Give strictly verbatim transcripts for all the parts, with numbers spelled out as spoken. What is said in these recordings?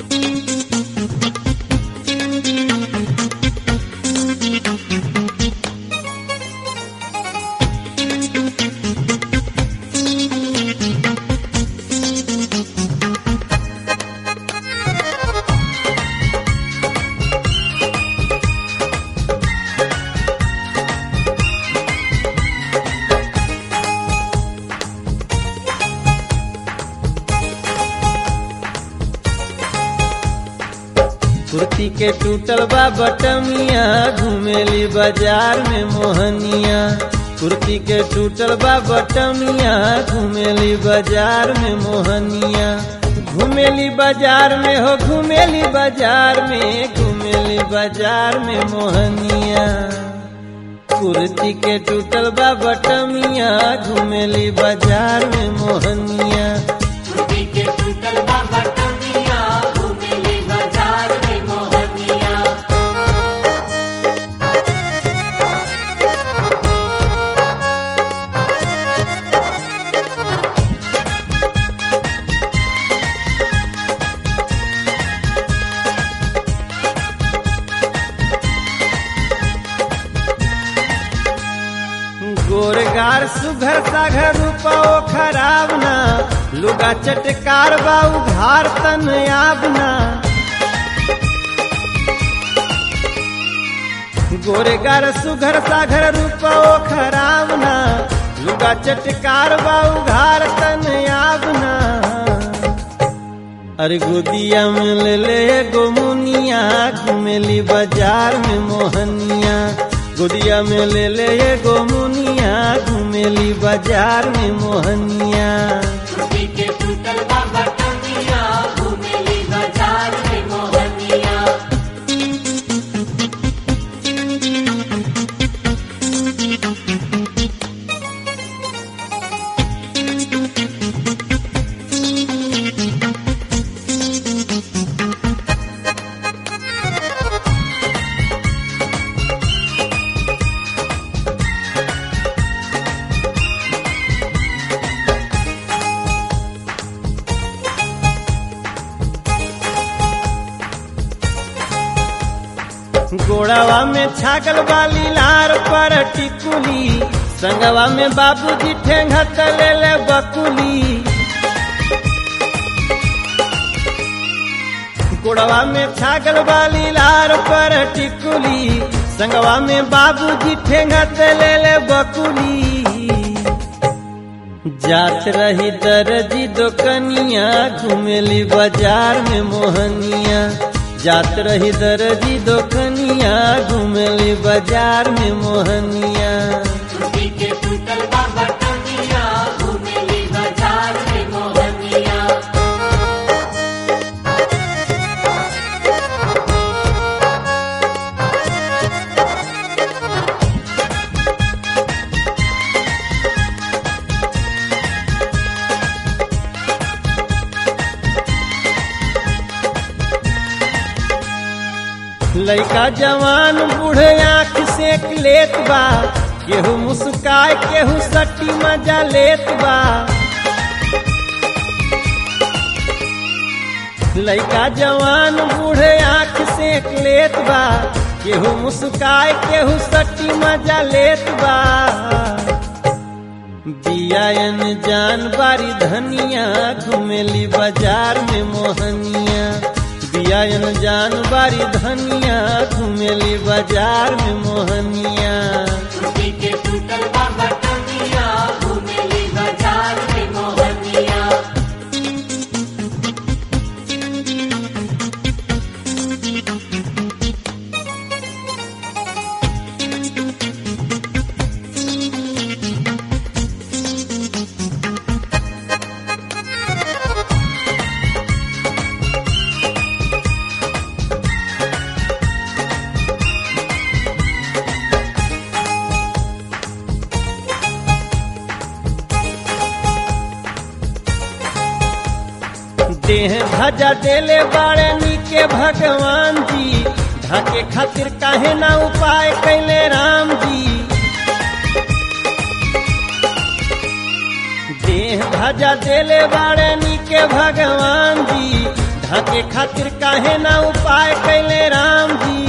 कुर्ती के टूटल बा बटमिया घुमेली बाजार में मोहनिया। कुर्ती के टूटल बा बटमिया घुमेली बाजार में मोहनिया। घुमेली बाजार में हो घुमेली बाजार में घुमेली बाजार में मोहनिया। कुर्ती के टूटल बा बटमिया घुमेली बाजार में मोहनिया। कुर्ती के टूटल बा बटमिया घुमेली बाजार में मोहनिया। गोरगार सुघर साघर रूपाओ खराब ना। लुगा चटकार बाऊ घार तन आबना। गोरगार सुघर साघर रूपाओ खराब ना। लुगा चटकार बाऊ घार तन आबना। अरे गोदिया में ले ले गोमुनिया घुमेली बाजार में मोहनिया। गोदिया में ले ले ये गोमुनिया घुमेली बाजार में मोहनिया। कुर्ती के टूटल बा बटमिया घुमेली बाजार में मोहनिया। गोड़ावा में छागल वाली लार पर टिकुली। संगवा में बाबूजी ठेंगा तले ले बकुली। गोड़ावा में छागल वाली लार पर टिकुली। संगवा में बाबूजी ठेंगा तले ले बकुली। जात रही दर्जी दुकनिया घुमेली बाजार में मोहनिया। जात रही दर्जी दुकनिया घुमेली बाजार में मोहनिया। कुर्ती के टूटल बा बटमिया घुमेली बाजार में मोहनिया। लइका जवान बूढ़े आँख सेक लेत बा। केहू मुस्काय केहू सटी मजा लेत बा। लइका जवान बूढ़े आँख सेक लेत बा। केहू मुस्काय केहू सटी मजा लेत बा। बियायन जान बारी धनिया घुमेली बाजार में मोहनिया। बियायन जान बारी धनिया घुमेली बाजार में मोहनिया। कुर्ती के टूटल बा बटमिया घुमेली बाजार में मोहनिया। देह ध्वजा देले बाड़े नीके भगवान जी। ढाके खातिर काहे ना उपाय कैले राम जी। देह ध्वजा देले बाड़े नीके भगवान जी। ढाके खातिर काहे ना उपाय कैले राम जी।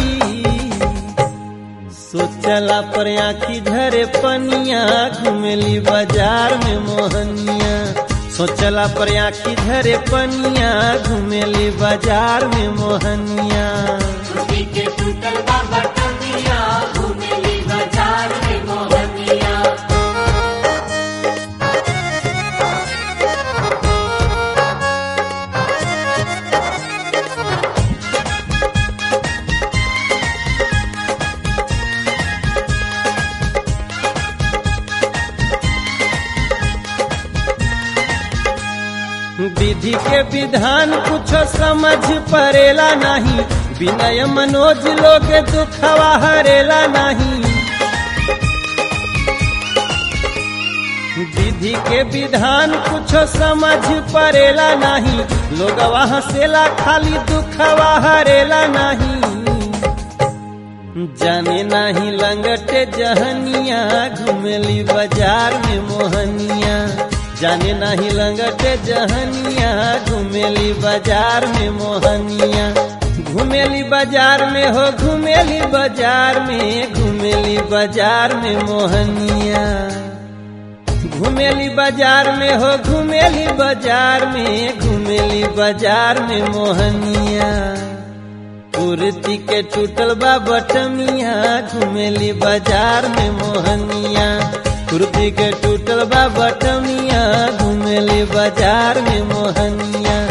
सोचला पर आखी धरे पनिया घुमेली बाजार में मोहनिया। सोचला पर आखी धरे पनिया घुमेली बाजार में मोहनिया। टूटी के टूटल बाबा टमिया घुमेली बाजार में मोहनिया। विधि के विधान कुछ समझ परेला नहीं। विनय मनोज लोग दुखवा हरेला नहीं। विधि के विधान कुछ समझ परेला नहीं। लोग हंसेला खाली दुखवा हरेला नहीं। जाने नहीं लंगटे जहनिया घुमेली बाजार में मोहनिया। जाने नहीं लंगटे जहनिया घुमेली बाजार में मोहनिया। घुमेली बाजार में हो घुमेली बाजार में घुमेली बाजार में मोहनिया। घुमेली बाजार में हो घुमेली बाजार में घुमेली बाजार में मोहनिया। कुर्ती के टूटल बा बटमिया घुमेली बाजार में मोहनिया। कुर्ती के टूटल बा बटमिया घुमेली बाजार में मोहनिया।